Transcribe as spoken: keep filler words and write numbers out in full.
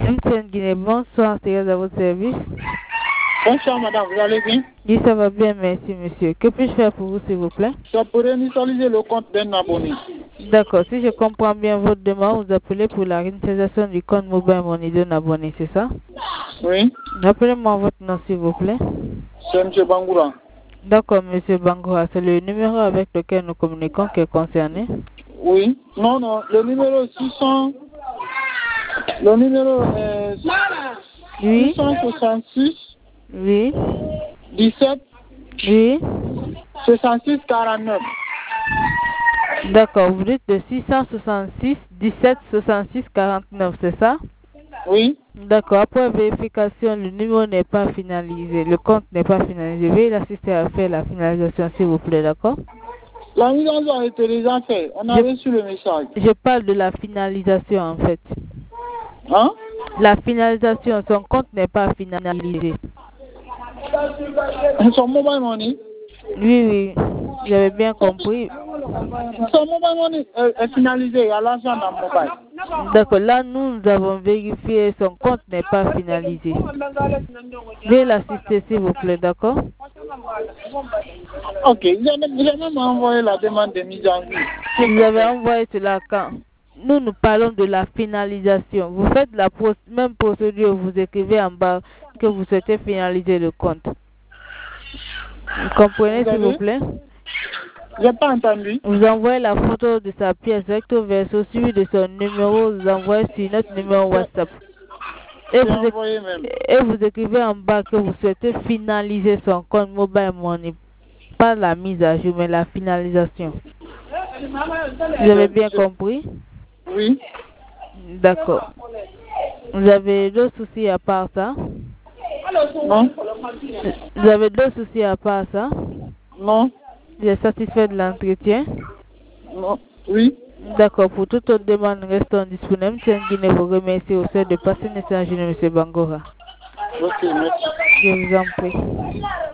M T N Guinée, bonsoir, c'est à votre service. Bonsoir madame, vous allez bien? Oui, ça va bien, merci monsieur. Que puis-je faire pour vous s'il vous plaît? Ça pourrait initialiser le compte d'un abonné. D'accord, si je comprends bien votre demande, vous appelez pour la réinitialisation du compte mobile money d'un abonné, c'est ça? Oui. Rappelez-moi votre nom s'il vous plaît. C'est M. Bangoura. D'accord, monsieur Bangoura, c'est le numéro avec lequel nous communiquons qui est concerné? Oui. Non, non, le numéro six cents, le numéro est Oui. six cent soixante-six. Oui. dix-sept. Oui. soixante-six quarante-neuf. D'accord, vous dites de six cent soixante-six, dix-sept, soixante-six, quarante-neuf, c'est ça? Oui. D'accord, après vérification, le numéro n'est pas finalisé, le compte n'est pas finalisé. Veuillez l'assister à faire la finalisation s'il vous plaît, d'accord? La mise en œuvre a été déjà faite, on a je, reçu le message. Je parle de la finalisation en fait. Hein? La finalisation, son compte n'est pas finalisé. Son mobile money? Oui, oui, j'avais bien compris. Son mobile money est, est finalisé, il y a l'argent dans le mobile. D'accord, là nous, nous avons vérifié, son compte n'est pas finalisé. Veuillez l'assister s'il vous plaît, d'accord? Ok, j'ai même envoyé la demande de mise en œuvre. Vous avez envoyé cela quand? Nous, nous parlons de la finalisation. Vous faites la même procédure, vous écrivez en bas que vous souhaitez finaliser le compte. Vous comprenez s'il vous plaît? Je n'ai pas entendu. Vous envoyez la photo de sa pièce recto verso suivi de son numéro, vous envoyez sur notre numéro WhatsApp. Et vous, et vous écrivez en bas que vous souhaitez finaliser son compte mobile money. Pas la mise à jour, mais la finalisation. Vous avez bien compris? Oui. D'accord. Vous avez d'autres soucis à part ça? Non. Vous avez d'autres soucis à part ça? Non. Vous êtes satisfait de l'entretien? Non. Oui. D'accord. Pour toute autre demande, restons disponibles. Tiens, Guinée vous remercie au sein de passer un message, M. Bangora. Ok, merci. Je vous en prie.